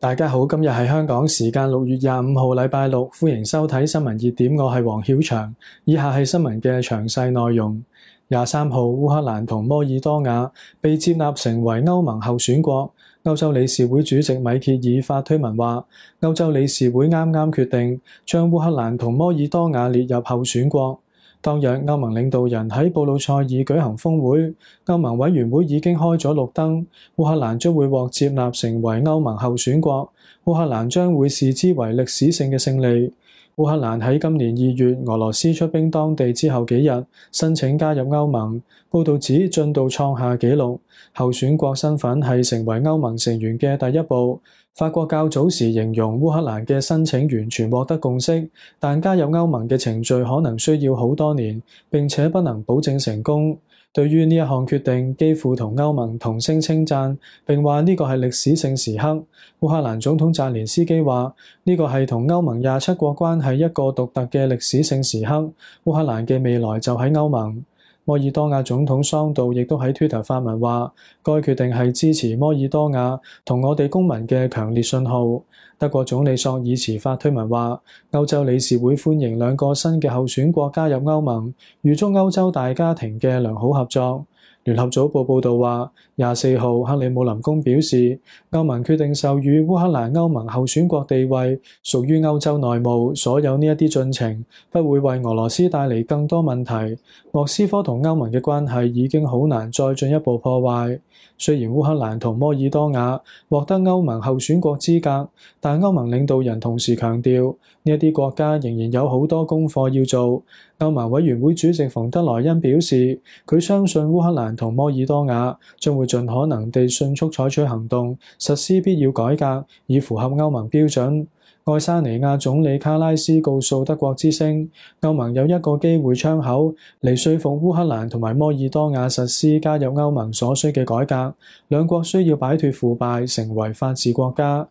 大家好，今日係香港時間6月25號禮拜六，歡迎收睇新聞熱點，我係黃曉翔。以下係新聞嘅詳細內容。23號，烏克蘭同摩爾多瓦被接納成為歐盟候選國。歐洲理事會主席米歇爾發推文話，歐洲理事會啱啱決定將烏克蘭同摩爾多瓦列入候選國。當日歐盟領導人喺布魯塞爾舉行峰會，歐盟委員會已經開咗綠燈，烏克蘭將會獲接納成為歐盟候選國，烏克蘭將會視之為歷史性嘅勝利。烏克蘭喺今年2月俄羅斯出兵當地之後幾日申請加入歐盟，報導指進度創下紀錄，候選國身份係成為歐盟成員嘅第一步。法國較早時形容烏克蘭嘅申請完全獲得共識，但加入歐盟嘅程序可能需要好多年，並且不能保證成功。對於呢一項決定，基輔同歐盟同聲稱讚，並話呢個係歷史性時刻。烏克蘭總統澤連斯基話，呢個係同歐盟27國關係一個獨特嘅歷史性時刻，烏克蘭嘅未來就喺歐盟。摩爾多瓦總統桑杜亦都喺 Twitter 發文話，該決定係支持摩爾多瓦同我哋公民嘅強烈信號。德國總理朔爾茨發推文話，歐洲理事會歡迎兩個新嘅候選國加入歐盟，預祝歐洲大家庭嘅良好合作。聯合早報報導話，24號克里姆林宮表示，歐盟決定授予烏克蘭歐盟候選國地位，屬於歐洲內務，所有呢一啲進程不會為俄羅斯帶嚟更多問題。莫斯科同歐盟嘅關係已經好難再進一步破壞。雖然烏克蘭同摩爾多瓦獲得歐盟候選國資格，但歐盟領導人同時強調，呢一啲國家仍然有好多功課要做。歐盟委員會主席馮德萊恩表示，佢相信烏克蘭同摩爾多瓦將會盡可能地迅速採取行動，實施必要改革，以符合歐盟標準。愛沙尼亞總理卡拉斯告訴德國之聲，歐盟有一個機會窗口嚟說服烏克蘭同埋摩爾多瓦實施加入歐盟所需嘅改革，兩國需要擺脫腐敗，成為法治國家。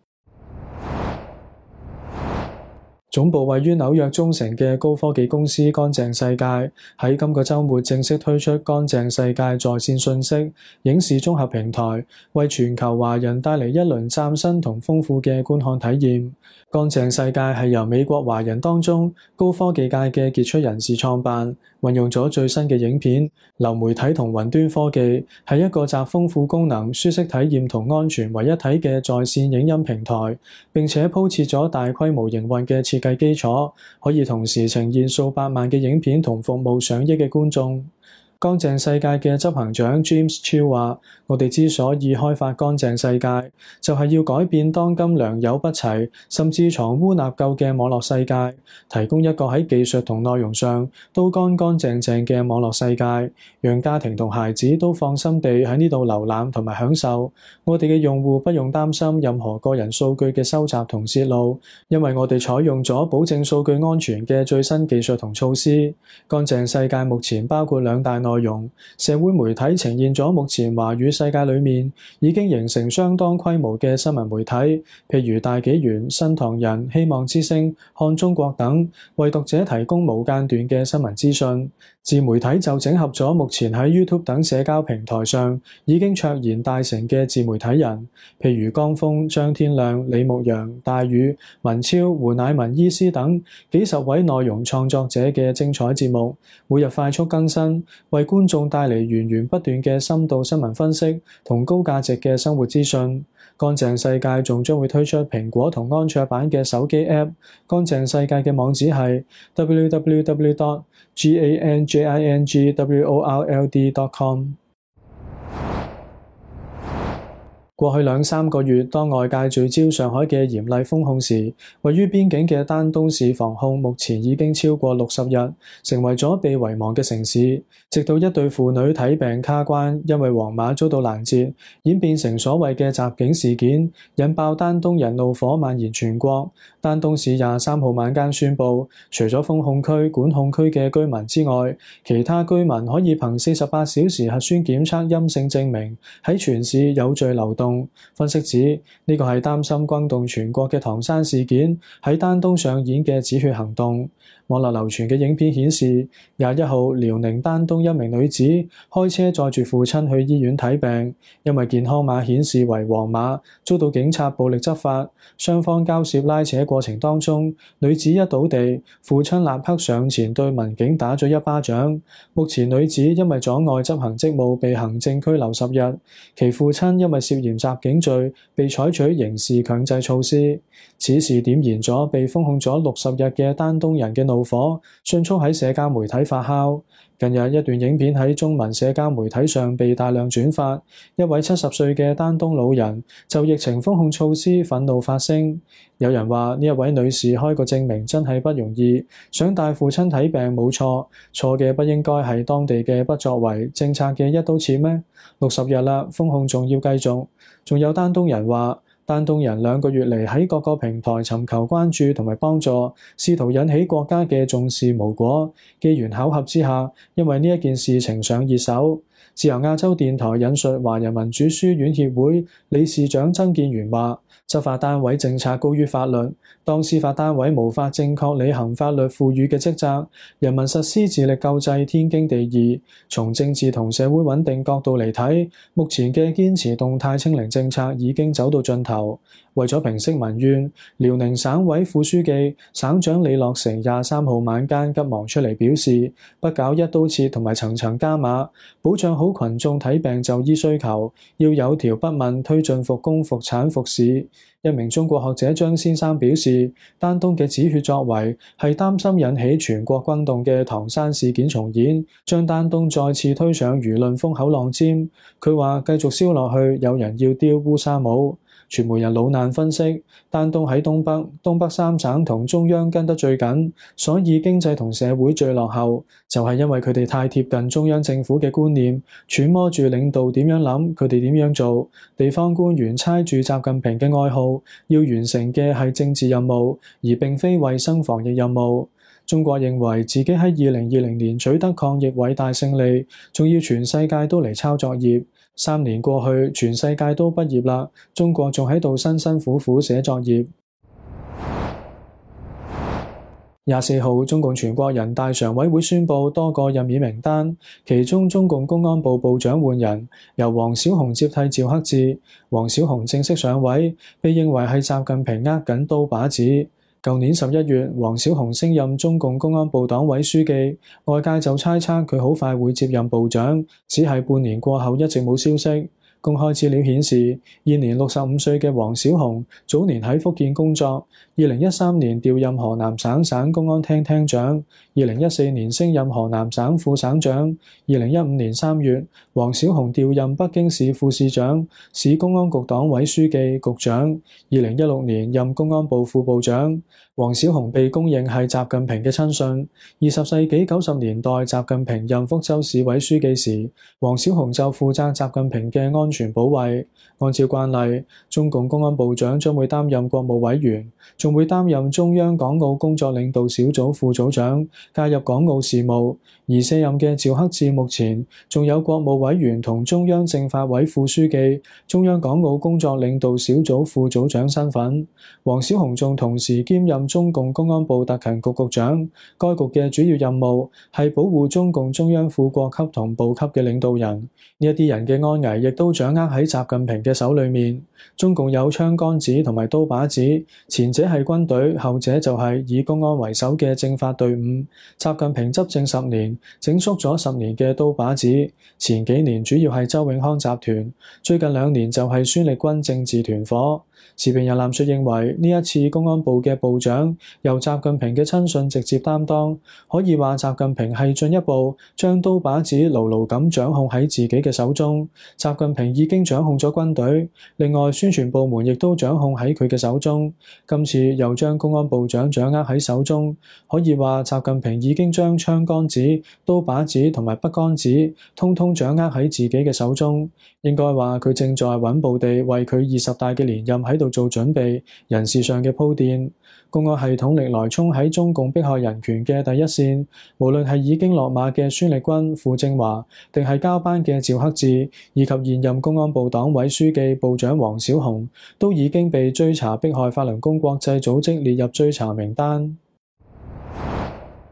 總部位於紐約中城嘅高科技公司乾淨世界喺今個週末正式推出乾淨世界在線信息影視綜合平台，為全球華人帶嚟一輪嶄新同豐富嘅觀看體驗。乾淨世界係由美國華人當中高科技界嘅傑出人士創辦，運用咗最新嘅影片、流媒體同雲端科技，係一個集豐富功能、舒適體驗同安全為一體嘅在線影音平台，並且鋪設咗大規模營運嘅設計基礎，可以同時呈現數百萬嘅影片同服務上億嘅觀眾。乾淨世界嘅執行長 James Chiu 話，我哋之所以開發乾淨世界，就係要改變當今良莠不齊甚至藏污納垢嘅網絡世界，提供一個喺技術同內容上都乾乾淨淨嘅網絡世界，讓家庭同孩子都放心地喺呢度瀏覽同埋享受。我哋嘅用戶不用擔心任何個人數據嘅收集同洩露，因為我哋採用咗保證數據安全嘅最新技術同措施。乾淨世界目前包括兩大內容，社會媒體呈現咗目前華語世界裏面已經形成相當規模嘅新聞媒體，譬如大紀元、新唐人、希望之聲、看中國等，為讀者提供無間斷嘅新聞資訊。自媒體就整合咗目前喺 YouTube 等社交平台上已經卓然大成嘅自媒體人，譬如江峰、張天亮、李牧陽、大宇、文超、胡乃文醫師等幾十位內容創作者嘅精彩節目，每日快速更新，為觀眾帶嚟源源不斷嘅深度新聞分析同高價值嘅生活資訊。乾淨世界仲將會推出蘋果同安卓版嘅手機 App。乾淨世界嘅網址係 www.ganjingworld.com。過去2-3個月，當外界聚焦上海嘅嚴厲封控時，位於邊境嘅丹東市防控目前已經超過60日，成為咗被遺忘嘅城市。直到一對父女睇病卡關，因為黃碼遭到攔截，演變成所謂嘅襲警事件，引爆丹東人怒火蔓延全國。丹東市23號晚間宣布，除咗封控區、管控區嘅居民之外，其他居民可以憑48小時核酸檢測陰性證明，喺全市有序流動。分析指，呢個係擔心轟動全國嘅唐山事件喺丹東上演嘅止血行動。 網絡流傳嘅影片顯示，21號遼寧丹東一名女子開車載住父親去醫院睇病，因為健康碼顯示為黃碼，遭到警察暴力執法。雙方交涉拉扯過程當中，女子一倒地，父親立刻上前對民警打咗一巴掌。目前女子因為阻礙執行職務被行政拘留10日，其父親因為涉嫌襲警罪被採取刑事強制措施。此事點燃咗被封控咗60日嘅丹東人嘅怒火，迅速喺社交媒體發酵。近日一段影片喺中文社交媒體上被大量轉發，一位70歲嘅丹東老人就疫情封控措施憤怒發聲。有人話呢一位女士開個證明真係不容易，想帶父親睇病冇錯，錯嘅不應該係當地嘅不作為，政策嘅一刀切咩？60日啦，封控仲要繼續。仲有丹東人話，丹東人2個月嚟喺各個平台尋求關注同埋幫助，試圖引起國家嘅重視無果。機緣巧合之下，因為呢一件事情上熱搜。自由亞洲電台引述華人民主書院協會理事長曾建元話，執法單位政策高於法律，當司法單位無法正確履行法律賦予嘅職責，人民實施自力救濟天經地義。從政治同社會穩定角度嚟睇，目前嘅堅持動態清零政策已經走到盡頭。為咗平息民怨，遼寧省委副書記、省長李樂成23號晚間急忙出嚟表示，不搞一刀切同埋層層加碼，保障好群眾睇病就醫需求，要有條不紊推進復工復產復市。一名中國學者張先生表示，丹東嘅止血作為係擔心引起全國轟動嘅唐山事件重演，將丹東再次推上輿論風口浪尖。佢話繼續燒落去，有人要丟烏紗帽。傳媒人老難分析，丹東喺東北3省同中央跟得最緊，所以經濟同社會最落後，就係因為佢哋太貼近中央政府嘅觀念，揣摩住領導點樣諗，佢哋點樣做。地方官員猜住習近平嘅愛好，要完成嘅係政治任務，而並非衛生防疫任務。中國認為自己喺2020年取得抗疫偉大勝利，仲要全世界都嚟抄作業。3年過去，全世界都畢業啦，中國仲喺度辛辛苦苦寫作業。24號，中共全國人大常委會宣布多個任免名單，其中中共公安部部長換人，由王小洪接替趙克志。王小洪正式上位，被認為係習近平握緊刀把子。舊年11月，王小洪升任中共公安部黨委書記，外界就猜測佢好快會接任部長，只係半年過後一直冇消息。公開資料顯示，現年65歲嘅王小洪早年喺福建工作，2013年調任河南省公安廳廳長，2014年升任河南省副省長，2015年3月，王小洪調任北京市副市長、市公安局黨委書記、局長，2016年任公安部副部長。王小洪被公認係習近平嘅親信。20世紀90年代，習近平任福州市委書記時，王小洪就負責習近平嘅安全保衛。按照慣例，中共公安部長將會擔任國務委員，仲會擔任中央港澳工作領導小組副組長，介入港澳事務。而卸任嘅趙克志目前仲有國務委員同中央政法委副書記、中央港澳工作領導小組副組長身份。王小洪仲同時兼任中共公安部特勤局局長，該局嘅主要任務係保護中共中央副國級同部級嘅領導人。呢一啲人嘅安危亦都掌握喺習近平嘅手裏面。中共有槍桿子同埋刀把子，前者係軍隊，後者就係以公安為首嘅政法隊伍。習近平執政10年，整肅咗10年嘅刀把子。前幾年主要係周永康集團，最近2年就係孫力軍政治團伙。時評人藍述認為，呢一次公安部嘅部長由習近平嘅親信直接擔當，可以話習近平係進一步將刀把子牢牢咁掌控喺自己嘅手中。習近平已經掌控咗軍隊，另外宣傳部門亦都掌控喺佢嘅手中。今次又將公安部長掌握喺手中，可以話習近平已經將槍桿子、刀把子同埋筆桿子通通掌握喺自己嘅手中。應該話佢正在穩步地為佢20大嘅連任喺度做準備，人事上嘅鋪墊。公安系統歷來衝喺中共迫害人權嘅第一線，無論係已經落馬嘅孫力軍、傅政華，定係交班嘅趙克志，以及現任公安部黨委書記、部長王小洪，都已經被追查迫害法輪功國際組織列入追查名單。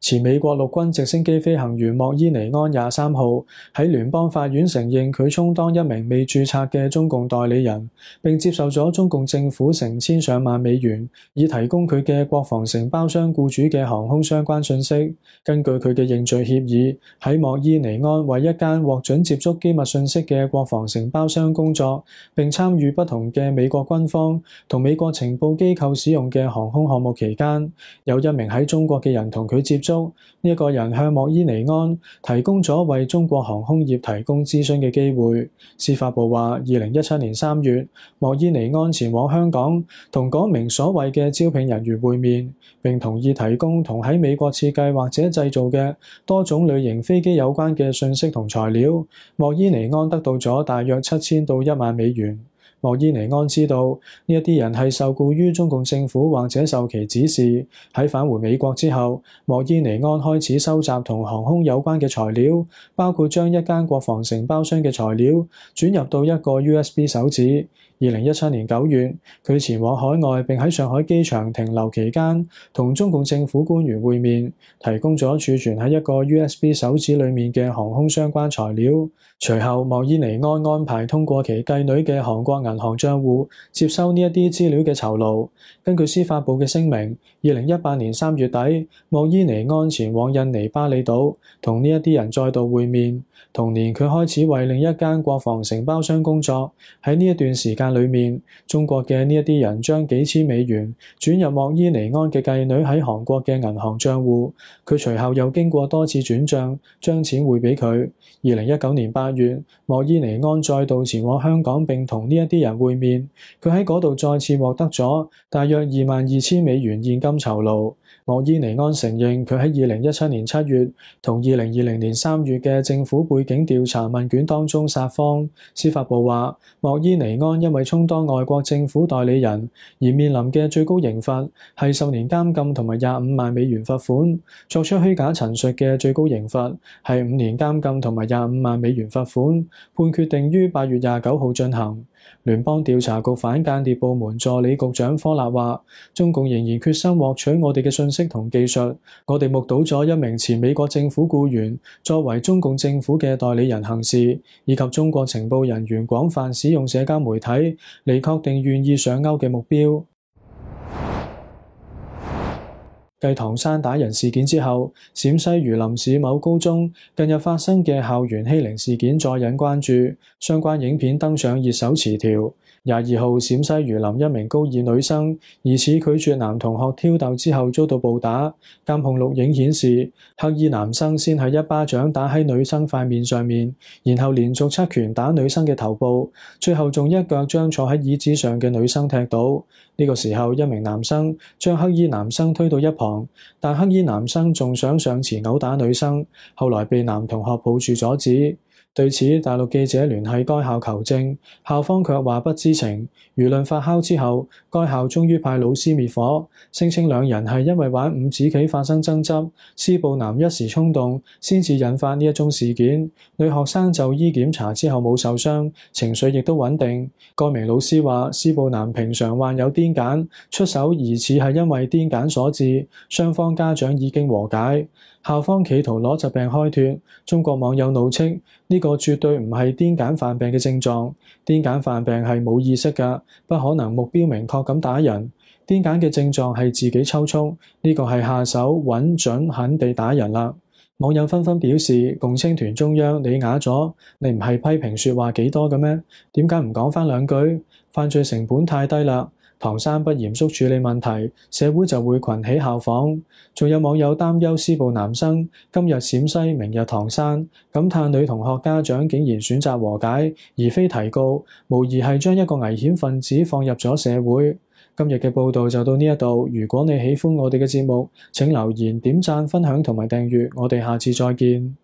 前美國陸軍直升機飛行員莫伊尼安23號喺聯邦法院承認佢充當一名未註冊嘅中共代理人，並接受咗中共政府成千上萬美元，以提供佢嘅國防承包商僱主嘅航空相關信息。根據佢嘅認罪協議，喺莫伊尼安為一間獲准接觸機密信息嘅國防承包商工作，並參與不同嘅美國軍方同美國情報機構使用嘅航空項目期間，有一名喺中國嘅人同佢接觸。呢一個人向莫伊尼安提供咗為中國航空業提供諮詢嘅機會。司法部話，2017年3月，莫伊尼安前往香港同嗰名所謂嘅招聘人員會面，並同意提供同喺美國設計或者製造嘅多種類型飛機有關嘅信息同材料。莫伊尼安得到咗大約7000到1萬美元。莫伊尼安知道呢一啲人係受僱於中共政府或者受其指示。喺返回美國之後，莫伊尼安開始收集同航空有關嘅材料，包括將一間國防承包商嘅材料轉入到一個 USB 手指。2017年9月，佢前往海外並喺上海機場停留期間，同中共政府官員會面，提供咗儲存喺一個 USB 手指裡面嘅航空相關材料。隨後，莫伊尼安排通過其繼女嘅韓國銀行帳戶接收呢一啲資料嘅酬勞。根據司法部嘅聲明，2018年3月底，莫伊尼安前往印尼巴厘島，同呢一啲人再度會面。同年，佢開始為另一間國防承包商工作。喺呢一段時間裏面，中國嘅呢一啲人將幾千美元轉入莫伊尼安嘅繼女喺韓國嘅銀行帳戶，佢隨後又經過多次轉帳，將錢匯俾佢。2019年8月，莫伊尼安再度前往香港並同呢一啲人會面，佢喺嗰度再次獲得咗大約22,000美元現金酬勞。莫伊尼安承認佢喺2017年7月同2020年3月嘅政府背景調查問卷當中撒謊。司法部話，莫伊尼安因為充當外國政府代理人而面臨嘅最高刑罰係10年監禁同埋25萬美元罰款，作出虛假陳述嘅最高刑罰係5年監禁同埋25萬美元罰款。判決定於8月29號進行。聯邦調查局反間諜部門助理局長科納話，中共仍然決心獲取我哋嘅信息同技術。我哋目睹咗一名前美國政府僱員作為中共政府嘅代理人行事，以及中國情報人員廣泛使用社交媒體嚟確定願意上鈎嘅目標。繼唐山打人事件之後，陝西榆林市某高中近日發生嘅校園欺凌事件再引關注，相關影片登上熱搜詞條。22號，陝西榆林一名高二女生疑似拒絕男同學挑逗之後遭到暴打，監控錄影顯示，黑衣男生先係一巴掌打喺女生塊面上面，然後連續7拳打女生嘅頭部，最後仲一腳將坐喺椅子上嘅女生踢倒。呢個時候，一名男生將黑衣男生推到一旁，但黑衣男生仲想上前毆打女生，後來被男同學抱住阻止。對此，大陸記者聯繫該校求證，校方卻話不知情。輿論發酵之後，該校終於派老師滅火，聲稱兩人係因為玩五子棋發生爭執，施暴男一時衝動，先至引發呢一宗事件。女學生就醫檢查之後冇受傷，情緒亦都穩定。該名老師話，施暴男平常患有癲癇，出手疑似係因為癲癇所致，雙方家長已經和解。校方企圖攞疾病開脫，中國網友怒斥呢個絕對唔係癲癇犯病嘅症狀，癲癇犯病係冇意識㗎，不可能目標明確咁打人。癲癇嘅症狀係自己抽搐，呢個係下手穩準狠地打人啦。網友紛紛表示，共青團中央你啞咗，你唔係批評説話幾多嘅咩？點解唔講返兩句？犯罪成本太低啦。唐山不嚴肅處理問題，社會就會群起效仿。仲有網友擔憂施暴男生今日陝西，明日唐山，感嘆女同學家長竟然選擇和解，而非提告，無疑係將一個危險分子放入咗社會。今日嘅報道就到呢一度，如果你喜歡我哋嘅節目，請留言、點讚、分享同埋訂閱，我哋下次再見。